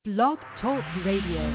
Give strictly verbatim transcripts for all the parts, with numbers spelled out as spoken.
Blog Talk Radio.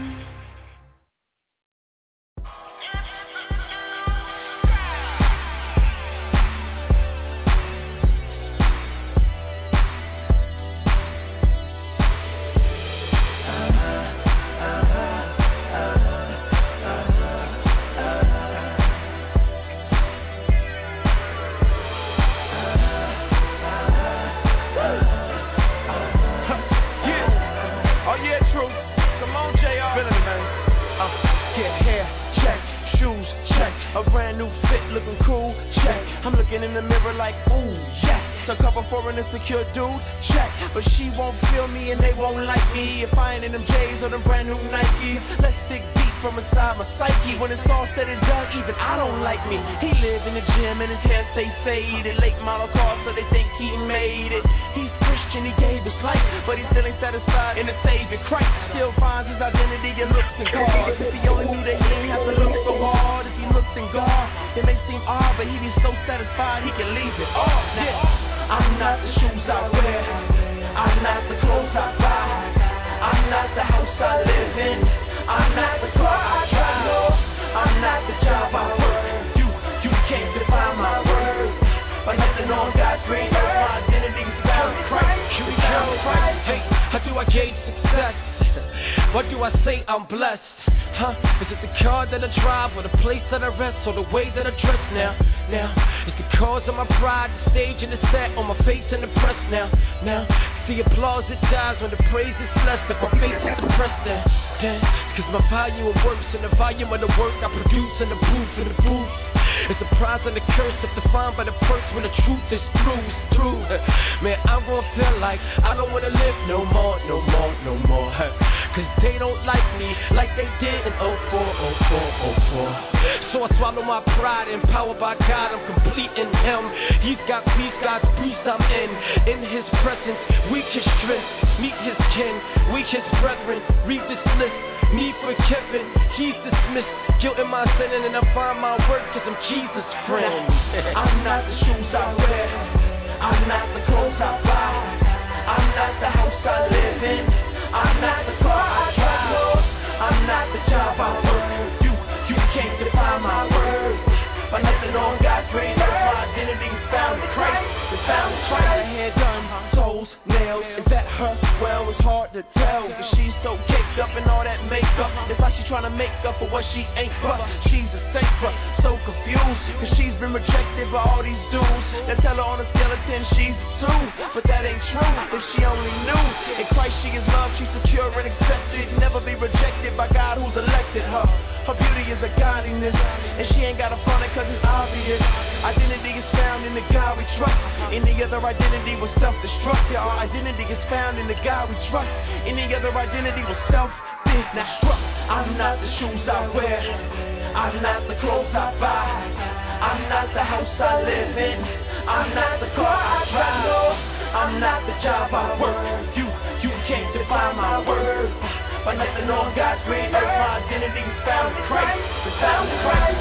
Insecure dude, check, but she won't feel me and they won't like me if I ain't in them J's or them brand new Nikes. Let's dig deep from inside my psyche. When it's all said and done, even I don't like me. He lives in the gym and his hair stay faded. Late model cars so they think he made it. He's Christian, he gave his life, but he still ain't satisfied in the Savior Christ. Still finds his identity in looks and cars. If he only knew that he ain't have to look so hard. If he looks in God, it may seem odd, but he be so satisfied he can leave it all. Now, I'm not the shoes I wear, I'm not the clothes I buy, I'm not the house I live in, I'm not the car I drive, no, I'm not the job I work. You, you can't define my worth, by nothing on God's green earth. My identity is found in Christ. Here we go. Hey, how do I gauge success? What do I say I'm blessed? Huh? Is it the car that I drive, or the place that I rest, or the way that I dress now? Now, it's the cause of my pride, the stage and the set, on my face and the press now. Now, it's the applause that dies when the praise is blessed, if my face is depressed then. Then, cause my value and works in the volume of the work I produce in the booth, in the booth. It's a prize and a curse if defined by the first when the truth is through, it's through. Man, I'm gonna feel like I don't wanna live no more, no more, no more. Cause they don't like me like they did in oh four, oh four, oh four. So I swallow my pride, empowered by God, I'm complete in Him. He's got peace, God's peace I'm in. In His presence, weak His strength, meet His kin, weak His brethren, read this list. Me forgiven, He's dismissed. Guilt in my sin and I find my work cause I'm Jesus' friend. I'm not the shoes I wear, I'm not the clothes I buy, I'm not the house I live in, I'm not the car I drive, no, I'm not the job I work. You, you can't define my worth, by nothing on God's green earth. My identity is found in Christ, it's found in Christ. Got her hair done, toes, nails, is that her? Well, it's hard to tell, cause she's so caked up in all that makeup. It's like she's trying to make up for what she ain't, but she's a saint, but so confused, cause she's been rejected by all these dudes that tell her on a scale of ten she's a two, but that ain't true. If she only knew, in Christ she is loved, she's secure and accepted, never be rejected by God who's elected her. Her beauty is a godliness, and she ain't gotta front it cause it's obvious. Identity is found in the God we trust. Any other identity was self-destructive. Our identity is found in the God we trust. Any other identity was self-destruct. I'm not the shoes I wear, I'm not the clothes I buy, I'm not the house I live in, I'm not the car I drive, no, I'm not the job I work. You, you can't define my worth, by nothing on God's green earth. My identity is found in Christ, it's found in Christ.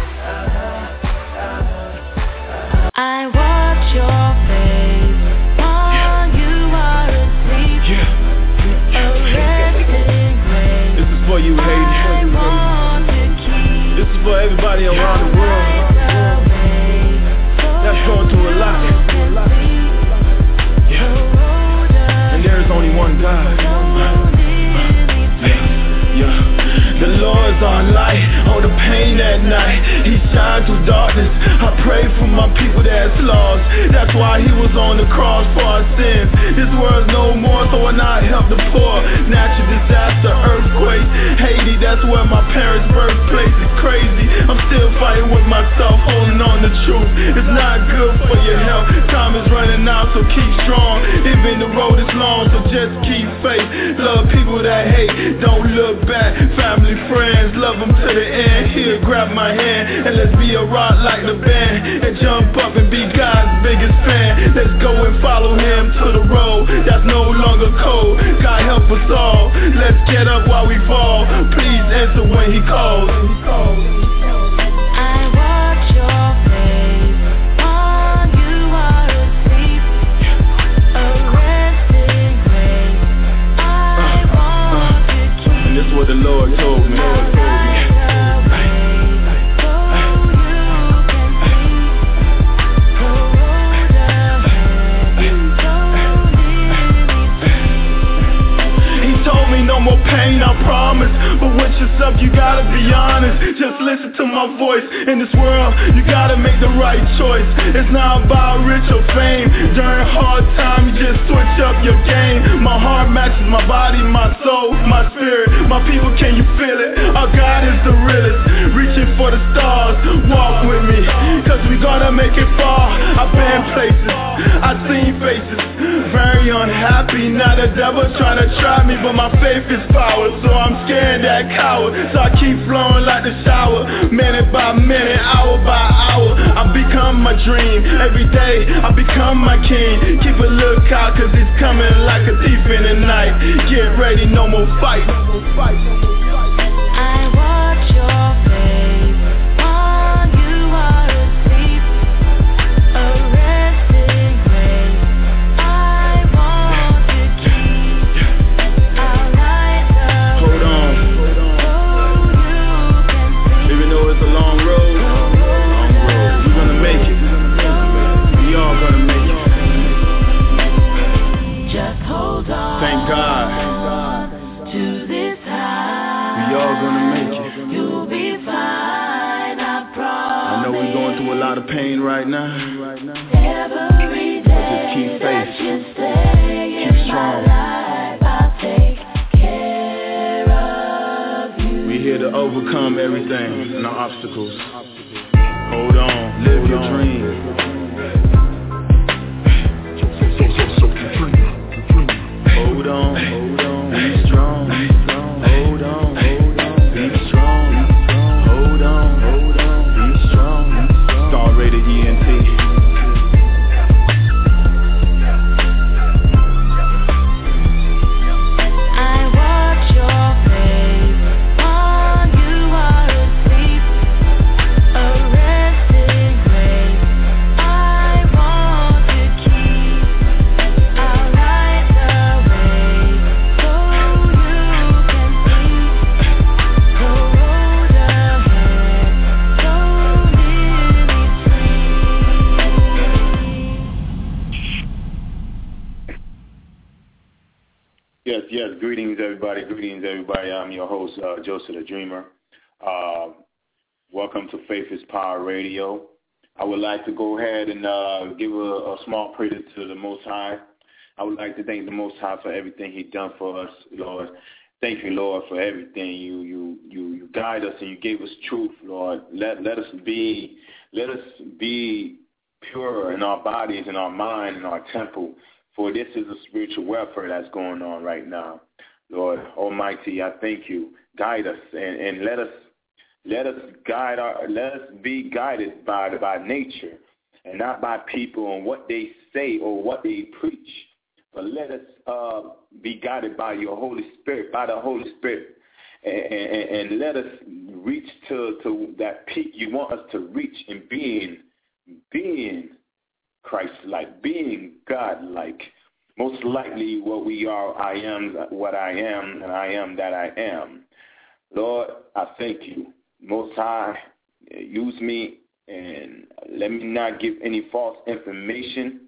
I watch your face while yeah. you are asleep. Yeah. This is for you, Haiti. This is for everybody around the world that's going through a lot. Yeah. And there is only one God. Yeah. The Lord's our light, all the pain at night. He shines through darkness. I pray for my people that's lost. That's why He was on the cross for our sins. This world's no more, so why not help the poor? Natural disaster, earthquake, Haiti, that's where my parents' birthplace is crazy. I'm still fighting with myself, holding on to truth. It's not good for your health. Time is running out, so keep strong. Even the road is long, so just keep faith. Love people that hate, don't look back. Family, friends, love them to the end. Here, grab my hand, and let's be a rock like the band, and jump up and be God's biggest fan. Let's go and follow Him to the road that's no longer cold. God help us all, let's get up while we fall. Please answer when He calls. I watch your face while you are asleep. A resting grace. I watch ready, no more pain, I promise. But with yourself, you gotta be honest. Just listen to my voice. In this world, you gotta make the right choice. It's not about rich or fame. During hard times, you just switch up your game. My heart matches my body, my soul, my spirit. My people, can you feel it? Our God is the realest. Reaching for the stars, walk with me, cause we gonna make it far. I've been places, I've seen faces, very unhappy. Now the devil trying to try me, but my faith is power, so I'm scared that coward. So I keep flowing like the shower, minute by minute, hour by hour. I become my dream, every day I become my king. Keep a lookout, cause he's coming like a thief in the night. Get ready, no more fight. I watch your face while you are asleep. A resting grace I want to keep. I'll light the Hold on, way so you can see. even though it's a long road, long road, we're gonna make it. We all gonna make it. Just hold on. Thank God. To this high. We all gonna make it. You'll be fine, I promise. I know we're going through a lot of pain right now. Every day Just keep faith. that you stay Keep in strong. my life, I'll take care of you. We're here to overcome everything and our obstacles. Hold on, live your dream. Hold on, hold on, be strong. Hold on, hold on, be strong. Hold on, hold on, be strong. Star rated E N T. I watch your face while you are asleep. A resting grace I want to keep. I'll light the way so you can see. The road ahead so nearly free. Yes, yes. Greetings, everybody. Greetings, everybody. I'm your host, uh, Joseph the Dreamer. Uh, welcome to Faith is Power Radio. I would like to go ahead and uh, give a, a small praise to the Most High. I would like to thank the Most High for everything He done for us, Lord. Thank you, Lord, for everything. You you you you guide us and you gave us truth, Lord. Let let us be let us be pure in our bodies, in our mind, in our temple. For this is a spiritual warfare that's going on right now. Lord Almighty, I thank you. Guide us and, and let us let us guide our let us be guided by by nature and not by people and what they say or what they preach. But let us uh, be guided by your Holy Spirit, by the Holy Spirit, and, and, and let us reach to, to that peak you want us to reach in being being Christ-like, being God-like. Most likely what we are, I am what I am, and I am that I am. Lord, I thank you. Most High, use me and let me not give any false information,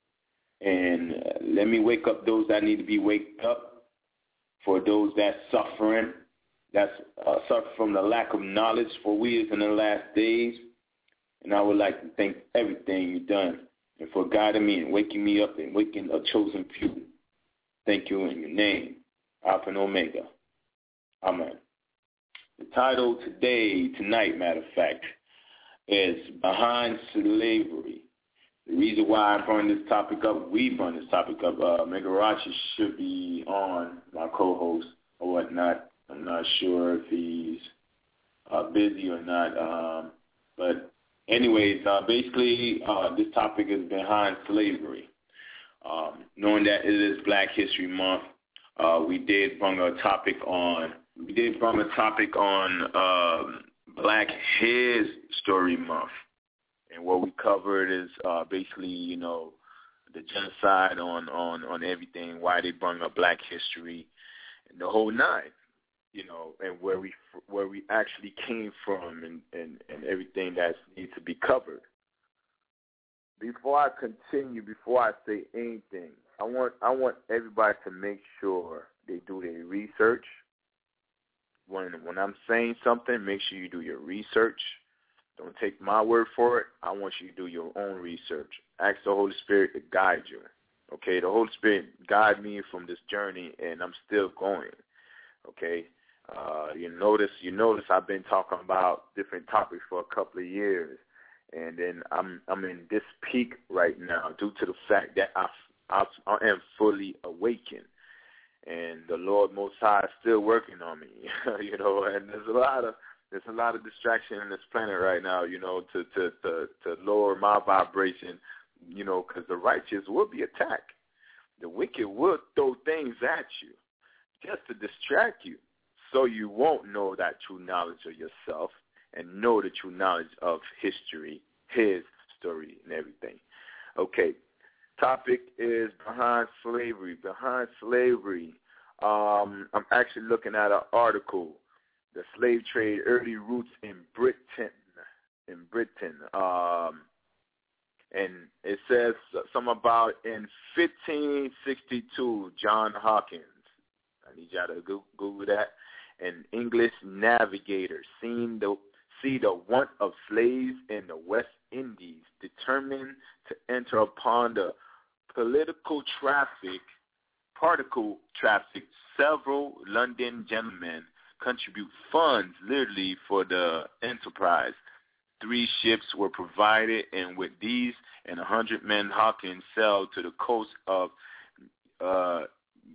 and let me wake up those that need to be waked up, for those that's suffering, that's uh, suffer from the lack of knowledge, for we is in the last days. And I would like to thank everything you've done and for guiding me and waking me up and waking a chosen few. Thank you in your name, Alpha and Omega. Amen. The title today, tonight, matter of fact, is Behind Slavery. The reason why I brought this topic up, we brought this topic up, uh, Megarachi should be on, my co-host or whatnot. I'm not sure if he's uh, busy or not. Um, but anyways, uh, basically uh, this topic is behind slavery. Um, knowing that it is Black History Month, uh, we did bring a topic on, we did bring a topic on uh, Black History Month. And what we covered is uh, basically, you know, the genocide on, on, on everything, why they bring up Black history, and the whole nine, you know, and where we where we actually came from, and, and, and everything that needs to be covered. Before I continue, before I say anything, I want I want everybody to make sure they do their research research. When when I'm saying something, make sure you do your research. Don't take my word for it. I want you to do your own research. Ask the Holy Spirit to guide you. Okay, the Holy Spirit guided me from this journey, and I'm still going. Okay, uh, you notice you notice I've been talking about different topics for a couple of years, and then I'm I'm in this peak right now due to the fact that I I, I am fully awakened, and the Lord Most High is still working on me. You know, and there's a lot of there's a lot of distraction in this planet right now. You know, to to to, to lower my vibration. You know, because the righteous will be attacked. The wicked will throw things at you just to distract you so you won't know that true knowledge of yourself and know the true knowledge of history, his story, and everything. Okay, topic is behind slavery. Behind slavery, um, I'm actually looking at an article, The Slave Trade, Early Roots in Britain. In Britain. Um, And it says something about in fifteen sixty-two, John Hawkins, I need y'all to Google that, an English navigator seen the, see the want of slaves in the West Indies, determined to enter upon the political traffic, particle traffic, several London gentlemen contribute funds literally for the enterprise. Three ships were provided, and with these and a hundred men, Hawkins sailed to the coast of uh,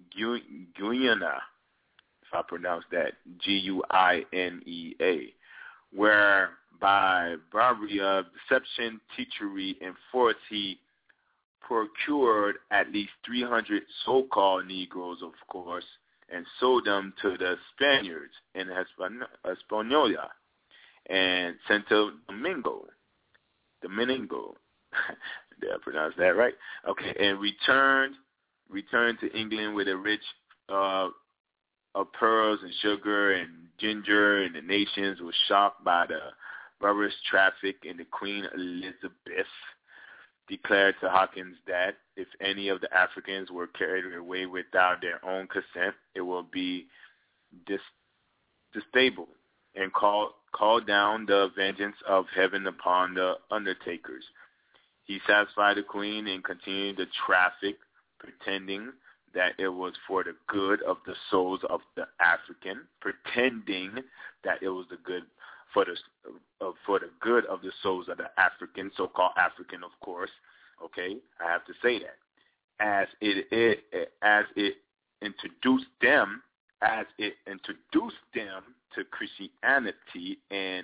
Guyana, if I pronounce that, G U I N E A, where by bribery of deception, treachery, and force he procured at least three hundred so-called Negroes, of course, and sold them to the Spaniards in Hispaniola and Santo Domingo, Domingo, did I pronounce that right? Okay, and returned, returned to England with a rich uh, of pearls and sugar and ginger, and the nations were shocked by the barbarous traffic, and the Queen Elizabeth declared to Hawkins that if any of the Africans were carried away without their own consent, it will be dis- distable and call, call down the vengeance of heaven upon the undertakers. He satisfied the Queen and continued the traffic, pretending that it was for the good of the souls of the African, pretending that it was the good for the uh, for the good of the souls of the African, so-called African, of course. Okay, I have to say that as it, it as it introduced them, as it introduced them to Christianity and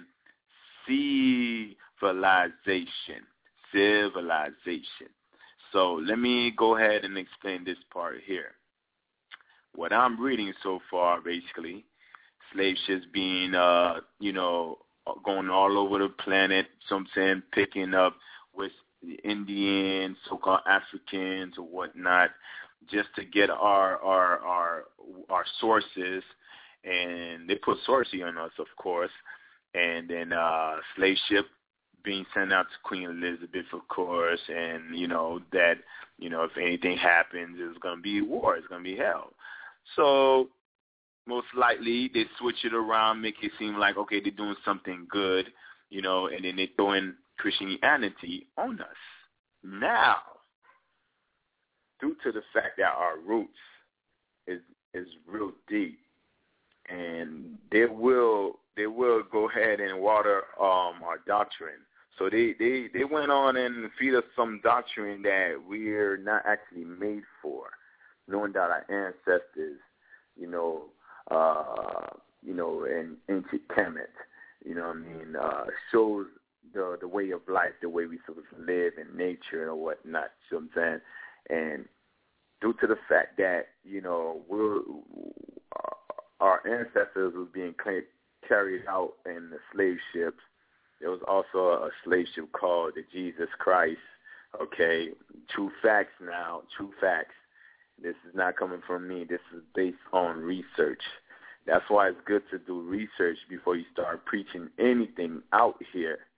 civilization, civilization. So let me go ahead and explain this part here. What I'm reading so far, basically, slave ships being, uh, you know, going all over the planet, some saying picking up West Indians, so-called Africans or whatnot, just to get our our our our sources, and they put sorcery on us, of course, and then uh, slave ship being sent out to Queen Elizabeth, of course, and, you know, that, you know, if anything happens, it's going to be war, it's going to be hell. So most likely they switch it around, make it seem like, okay, they're doing something good, you know, and then they throw in Christianity on us. Now, due to the fact that our roots is is real deep, and they will they will go ahead and water um, our doctrine. So they, they, they went on and feed us some doctrine that we're not actually made for, knowing that our ancestors, you know, uh, you know, in ancient Kemet, you know what I mean, uh, shows the the way of life, the way we supposed to live in nature and whatnot, you know what I'm saying? And due to the fact that, you know, we're, our ancestors was being carried out in the slave ships, there was also a slave ship called the Jesus Christ, okay? True facts now, true facts. This is not coming from me. This is based on research. That's why it's good to do research before you start preaching anything out here,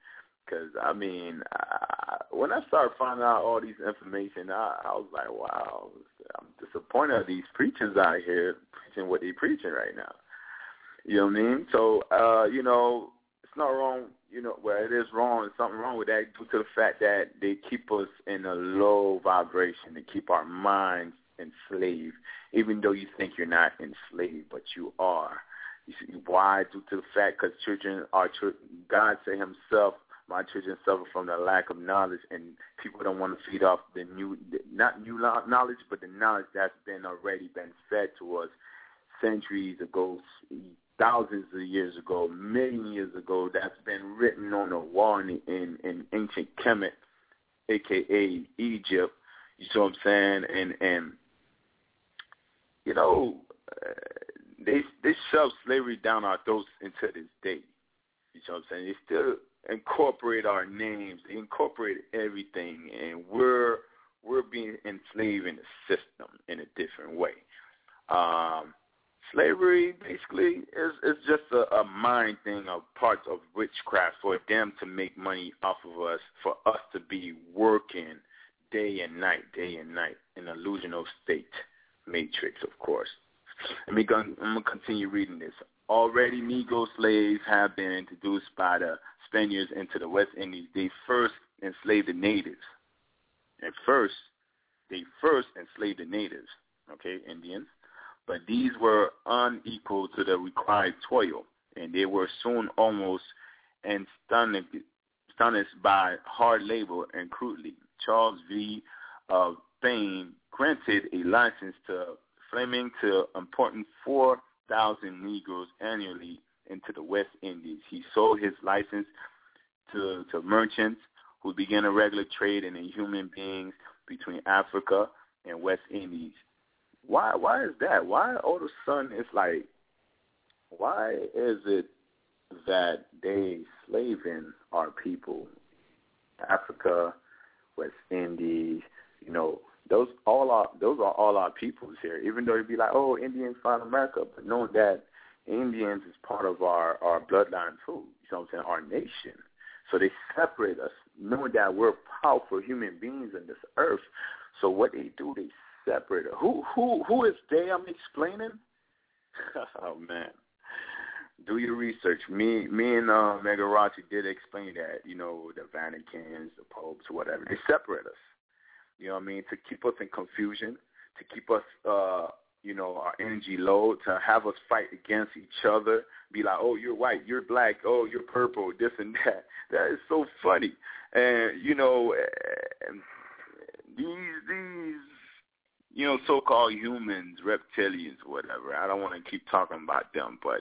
Because, I mean, I, when I started finding out all these information, I, I was like, wow, I'm disappointed at these preachers out here preaching what they're preaching right now. You know what I mean? So, uh, you know, it's not wrong, you know, well, it is wrong. There's something wrong with that due to the fact that they keep us in a low vibration. They keep our minds enslaved, even though you think you're not enslaved, but you are. You see, why? Due to the fact because children are, God said himself, my children suffer from the lack of knowledge, and people don't want to feed off the new, not new knowledge, but the knowledge that's been already been fed to us centuries ago, thousands of years ago, million years ago, that's been written on a wall in, in, in ancient Kemet, a k a. Egypt. You see what I'm saying? And, and you know, uh, they they shove slavery down our throats until this day. You see what I'm saying? They still incorporate our names. They incorporate everything, and we're we're being enslaved in the system in a different way. Um, slavery basically is is just a, a mind thing, a part of witchcraft for them to make money off of us, for us to be working day and night, day and night, in an illusional state, matrix, of course. Let me go, I'm going to continue reading this. Already Negro slaves have been introduced by the Spaniards into the West Indies. They first enslaved the natives. At first, they first enslaved the natives, okay, Indians. But these were unequal to the required toil, and they were soon almost astonished by hard labor and crudely. Charles V. Uh, Bain granted a license to Fleming to import four thousand Negroes annually into the West Indies. He sold his license to, to merchants who began a regular trade in human beings between Africa and West Indies. Why why is that? Why all of a sudden it's like, why is it that they slaving our people? Africa, West Indies, you know, those all are those are all our peoples here. Even though it'd be like, oh, Indians found America, but knowing that Indians is part of our, our bloodline too. You know what I'm saying? Our nation. So they separate us, knowing that we're powerful human beings in this earth. So what they do, they separate us. Who who who is they? I'm explaining. Oh man. Do your research. Me, me and uh, Megarachi did explain that. You know, the Vaticans, the popes, whatever. They separate us. You know what I mean? To keep us in confusion, to keep us, uh, you know, our energy low, to have us fight against each other. Be like, oh, you're white, you're black, oh, you're purple, this and that. That is so funny. And you know, these these, you know, so-called humans, reptilians, whatever. I don't want to keep talking about them, but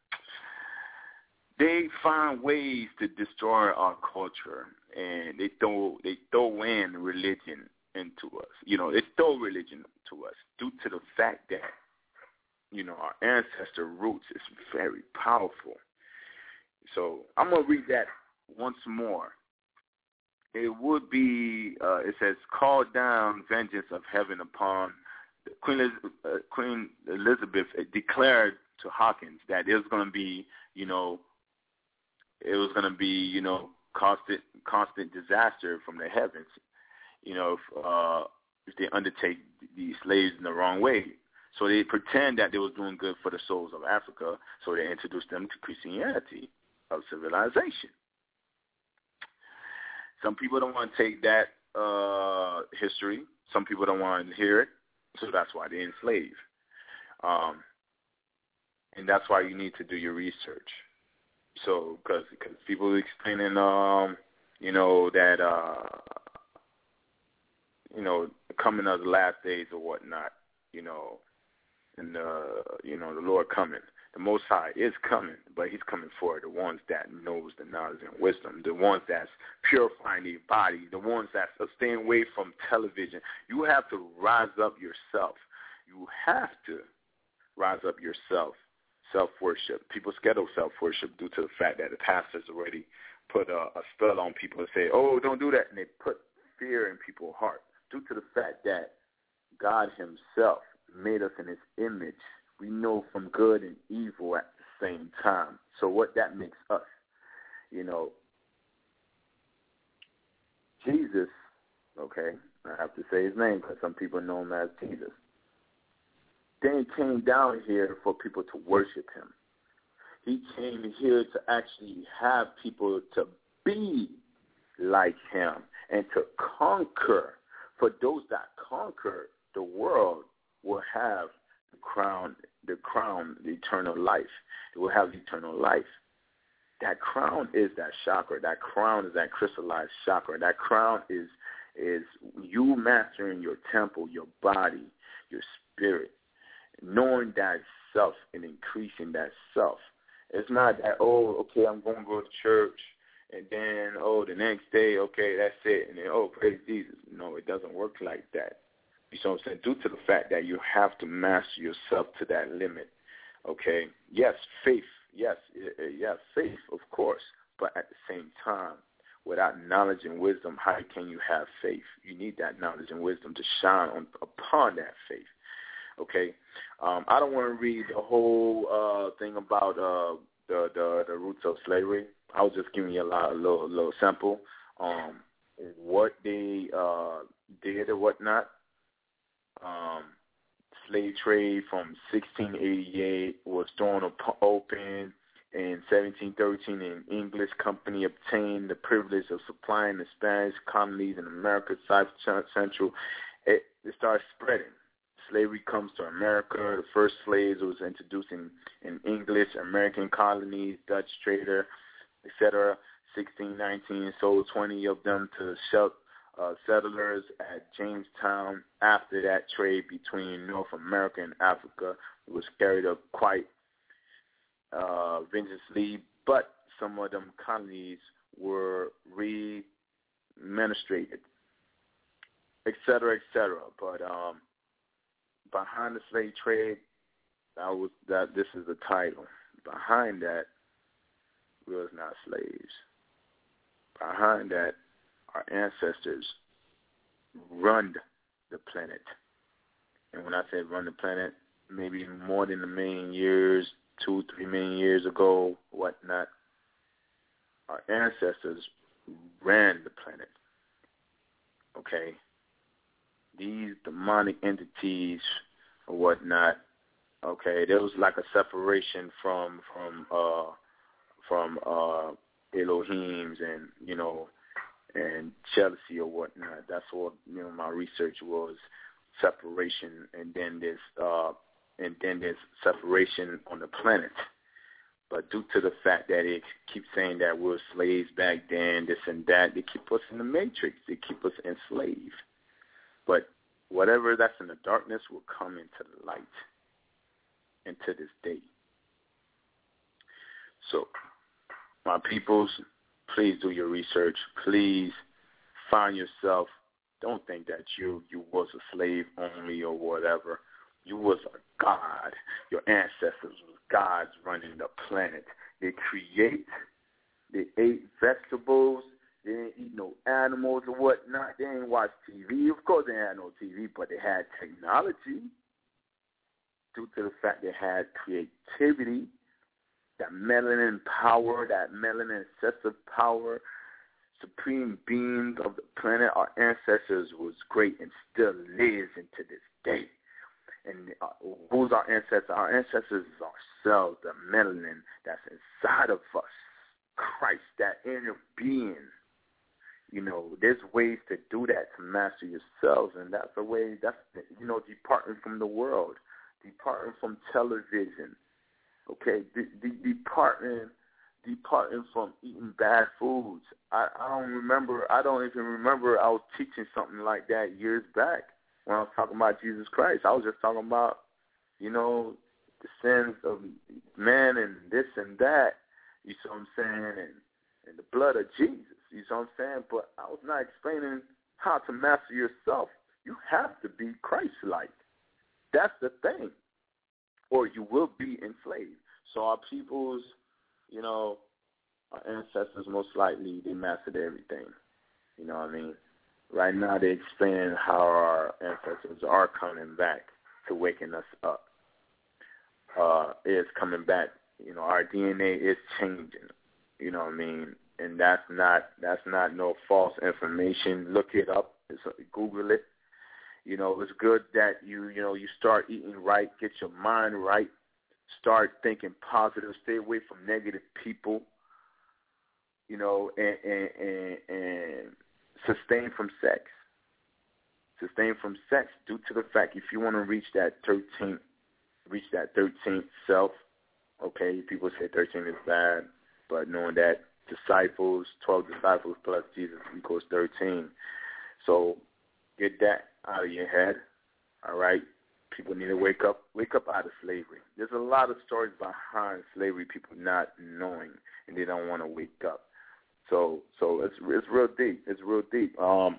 they find ways to destroy our culture, and they throw they throw in religion into us. You know, they throw religion to us due to the fact that, you know, our ancestor roots is very powerful. So I'm gonna read that once more. It would be, uh, it says, call down vengeance of heaven upon Queen Elizabeth, uh, Queen Elizabeth declared to Hawkins that it was going to be, you know, it was going to be, you know, constant, constant disaster from the heavens, you know, if, uh, if they undertake the slaves in the wrong way. So they pretend that they was doing good for the souls of Africa, so they introduced them to Christianity of civilization. Some people don't want to take that uh, history. Some people don't want to hear it, so that's why they enslave. Um, and that's why you need to do your research. So, because people are explaining, um, you know, that, uh, you know, coming of the last days or whatnot, you know, and, uh, you know, the Lord coming. The Most High is coming, but he's coming for the ones that knows the knowledge and wisdom, the ones that's purifying their body, the ones that's staying away from television. You have to rise up yourself. You have to rise up yourself. Self-worship. People scared of self-worship due to the fact that the pastors already put a, a spell on people and say, oh, don't do that. And they put fear in people's heart due to the fact that God himself made us in his image. We know from good and evil at the same time. So what that makes us, you know, to say his name because some people know him as Jesus. Then he came down here for people to worship him. He came here to actually have people to be like him and to conquer. For those that conquer the world will have the crown, the crown, the eternal life. They will have eternal life. That crown is that chakra. That crown is that crystallized chakra. That crown is is you mastering your temple, your body, your spirit, knowing that self and increasing that self. It's not that, oh, okay, I'm going to go to church, and then, oh, the next day, okay, that's it, and then, oh, praise Jesus. No, it doesn't work like that. You know what I'm saying? Due to the fact that you have to master yourself to that limit, okay? Yes, faith, yes, yes, faith, of course, but at the same time, without knowledge and wisdom, how can you have faith? You need that knowledge and wisdom to shine on, upon that faith, okay? Um, I don't want to read the whole uh, thing about uh, the, the the roots of slavery. I was just giving you a, lot, a little, little sample on um, what they uh, did or whatnot. Um, slave trade from sixteen eighty-eight was thrown op- open. In seventeen thirteen, an English company obtained the privilege of supplying the Spanish colonies in America, South Central. It, it started spreading. Slavery comes to America. The first slaves was introduced in, in English, American colonies, Dutch trader, et cetera. sixteen nineteen sold twenty of them to shut, uh, settlers at Jamestown. After that, trade between North America and Africa was carried up quite uh, vengeously, but some of them colonies were re-administrated, et cetera, et cetera. But um, behind the slave trade, that was that. This is the title. Behind that, we was not slaves. Behind that, our ancestors run the planet. And when I say run the planet, maybe more than a million years, two, three million years ago, whatnot, our ancestors ran the planet. Okay? These demonic entities or whatnot, okay, there was like a separation from from uh from uh Elohims and, you know, and jealousy or whatnot. That's what, you know, my research was, separation, and then this uh and then there's separation on the planet. But due to the fact that it keeps saying that we're slaves back then, this and that, they keep us in the matrix. They keep us enslaved. But whatever that's in the darkness will come into the light, into this day. So, my peoples, please do your research. Please find yourself. Don't think that you, you was a slave only or whatever. You was a god. Your ancestors was gods running the planet. They create. They ate vegetables. They didn't eat no animals or whatnot. They didn't watch T V. Of course, they had no T V, but they had technology. Due to the fact they had creativity, that melanin power, that melanin excessive power, supreme beings of the planet, our ancestors was great and still lives into this day. And uh, who's our ancestors? Our ancestors is ourselves, the melanin that's inside of us, Christ, that inner being. You know, there's ways to do that, to master yourselves, and that's the way, that's, you know, departing from the world, departing from television, okay, de- de- departing, departing from eating bad foods. I, I don't remember, I don't even remember I was teaching something like that years back when I was talking about Jesus Christ. I was just talking about, you know, the sins of man and this and that, you see what I'm saying, and, and the blood of Jesus. You know what I'm saying? But I was not explaining how to master yourself. You have to be Christ-like. That's the thing. Or you will be enslaved. So our peoples, you know, our ancestors most likely, they mastered everything. You know what I mean? Right now they're explaining how our ancestors are coming back to waking us up. Uh, it's coming back. You know, our D N A is changing. You know what I mean? And that's not that's not no false information. Look it up. It's, Google it. You know, it's good that you, you know, you start eating right, get your mind right, start thinking positive, stay away from negative people, you know, and, and, and, and sustain from sex. Sustain from sex due to the fact if you want to reach that thirteenth, reach that thirteenth self, okay, people say thirteen is bad, but knowing that disciples, twelve disciples plus Jesus equals thirteen. So get that out of your head, all right? People need to wake up, wake up out of slavery. There's a lot of stories behind slavery, people not knowing, and they don't want to wake up. So, so it's it's real deep. It's real deep. Um,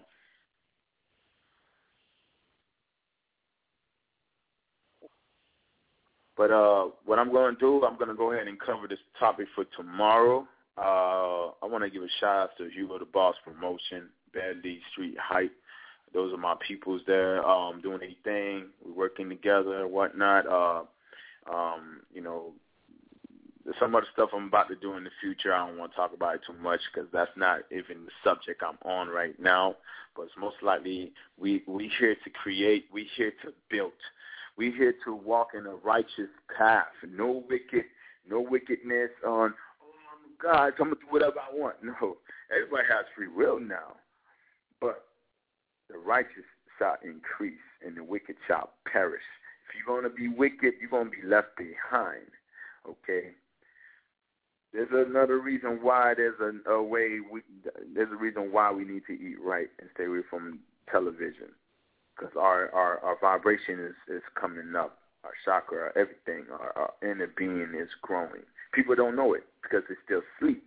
but uh, what I'm going to do, I'm going to go ahead and cover this topic for tomorrow. Uh, I want to give a shout out to Hugo the Boss Promotion, Bad League Street Hype. Those are my peoples there, um, doing their thing. We're working together and whatnot. Uh, um, you know, some other stuff I'm about to do in the future, I don't want to talk about it too much because that's not even the subject I'm on right now. But it's most likely we we here to create. We here to build. We here to walk in a righteous path. No wicked, no wickedness on, oh, God, I'm going to do whatever I want. No, everybody has free will now. But the righteous shall increase and the wicked shall perish. If you're going to be wicked, you're going to be left behind, okay? There's another reason why there's a, a way, we, there's a reason why we need to eat right and stay away from television because our, our, our vibration is, is coming up, our chakra, everything, our, our inner being is growing. People don't know it because they still sleep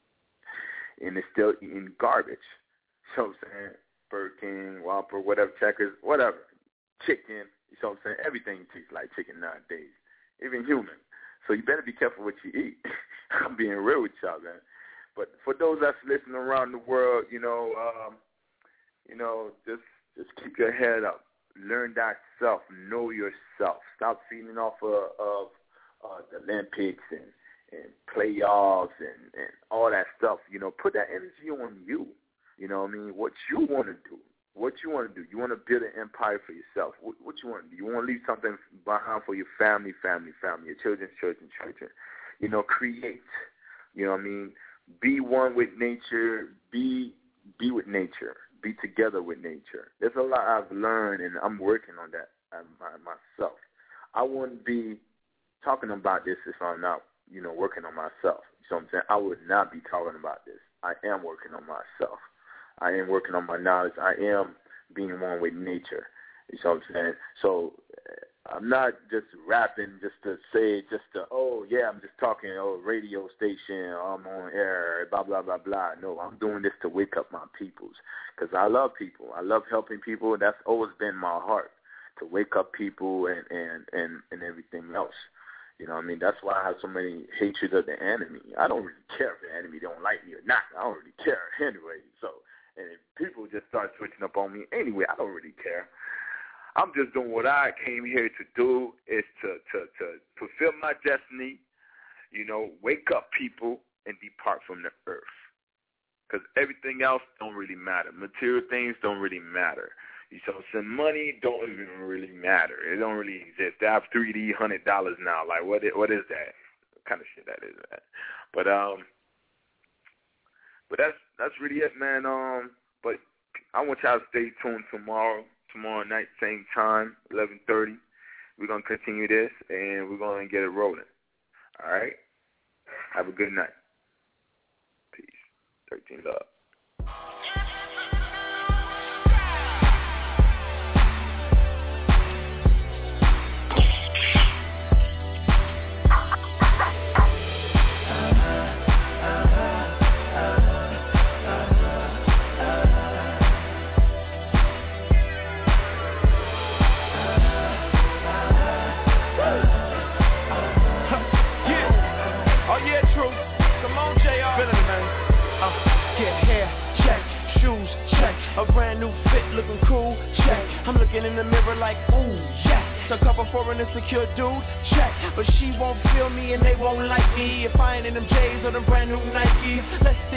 and they're still eating garbage. You know what I'm saying? Burger King, Whopper, whatever, Checkers, whatever, chicken, you know what I'm saying? Everything tastes like chicken nowadays, even human. So you better be careful what you eat. I'm being real with y'all, man. But for those that's listening around the world, you know, um, you know, just just keep your head up. Learn thyself. Know yourself. Stop feeding off of, of uh, the Olympics and, and playoffs and, and all that stuff. You know, put that energy on you. You know what I mean? What you want to do. What you want to do. You want to build an empire for yourself. What, what you want to do. You want to leave something behind for your family, family, family, your children's children, children. You know, create. You know what I mean? Be one with nature. Be be with nature. Be together with nature. There's a lot I've learned, and I'm working on that myself. I wouldn't be talking about this if I'm not, you know, working on myself. You know what I'm saying? I would not be talking about this. I am working on myself. I am working on my knowledge. I am being one with nature. You know what I'm saying? So I'm not just rapping just to say, just to, oh, yeah, I'm just talking, oh, radio station, I'm on air, blah, blah, blah, blah. No, I'm doing this to wake up my peoples because I love people. I love helping people. That's always been my heart, to wake up people and, and, and, and everything else. You know what I mean? That's why I have so many hatreds of the enemy. I don't really care if the enemy don't like me or not. I don't really care anyway. So, and if people just start switching up on me anyway, I don't really care. I'm just doing what I came here to do, is to, to, to fulfill my destiny, you know, wake up people and depart from the earth. Because everything else don't really matter. Material things don't really matter. You know, some money don't even really matter. It don't really exist. They have three D one hundred dollars now. Like, what is, what is that? What kind of shit that is that? But, um, but that's, that's really it, man. Um, but I want y'all to stay tuned tomorrow. Tomorrow night, same time, eleven thirty. We're going to continue this, and we're going to get it rolling. All right? Have a good night. Peace. thirteen love. A brand new fit, looking cool, check. I'm looking in the mirror like, ooh, yes. A cover for an insecure dude, check. But she won't feel me and they won't like me if I ain't in them J's or them brand new Nikes. Let's dig deep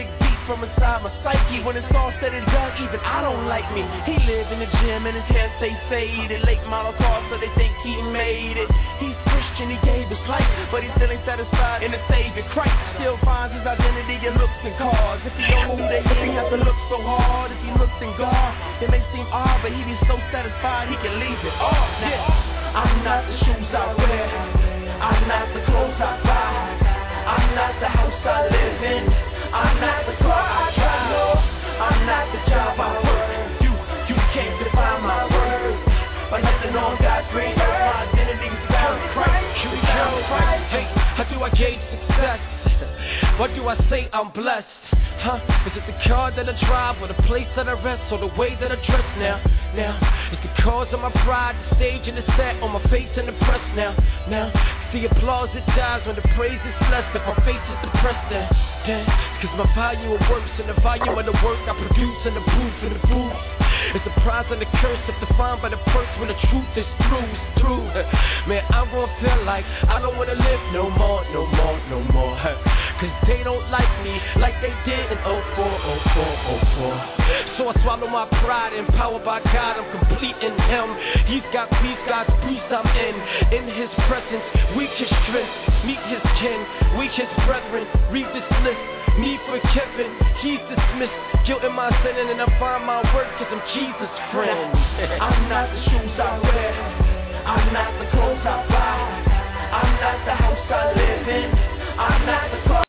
from inside my psyche. When it's all said and done, even I don't like me. He live in the gym and his hair stay faded. Late model cars, so they think he made it. He's Christian, he gave his life, but he still ain't satisfied in the Savior Christ. Still finds his identity in looks and cars. If he don't know who they is, he have to look so hard. If he looks in God, it may seem odd, but he be so satisfied he can leave it all. Now, I'm not the shoes I wear, I'm not the clothes I buy, I'm not the house I live in, I'm not the car I drive, no, I'm not the job I work. You, you can't define my worth by nothing on God's green earth. My identity is found in Christ. You found Christ. Hey, how do I gauge success? What do I say I'm blessed? Huh? Is it the car that I drive, or the place that I rest, or the way that I dress now? Now, it's the cause of my pride, the stage and the set, on my face and the press now. Now, the applause it dies when the praise is blessed. If my face is depressed, then, then cause my value of works and the volume of the work I produce and the proof in the booth. It's the prize and the curse if defined by the first when the truth is through, is through. Man, I'm gonna feel like I don't wanna live no more, no more, no more. Cause they don't like me like they did in oh four, oh four, oh four. So I swallow my pride, empowered by God, I'm complete in Him. He's got peace, God's peace I'm in. In His presence, weak His strength, meet His kin, weak His brethren, read this list. Me forgiven, He's dismissed. Guilt in my sinning and I find my work cause I'm Jesus' friend. I'm not the shoes I wear, I'm not the clothes I buy, I'm not the house I live in, I'm not the car